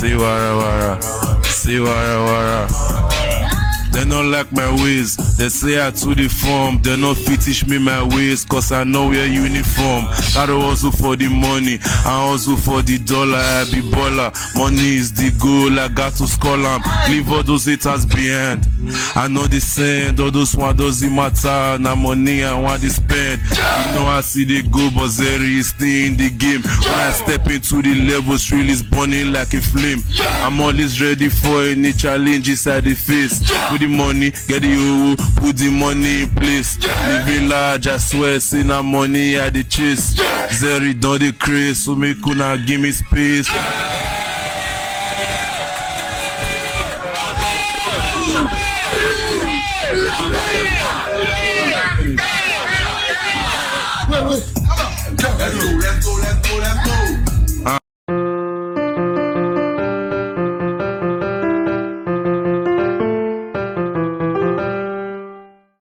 See wara wara, see wara wara. They don't like my ways. They say I to the form. They not fit teach me my ways, cause I know we're uniform. Gotta hustle for the money, I hustle for the dollar. I be baller. Money is the goal, I got to score them. Leave all those haters behind. I know the send, all those one doesn't matter. Now money I want to spend. You know I see they go, but Zeri is still in the game. When I step into the levels, really is burning like a flame. I'm always ready for any challenge inside the face. With the money, get the euro, put the money in place. Living large, I swear, see na money at the chase. Zeri done the craze, so me could give me space. Let's go.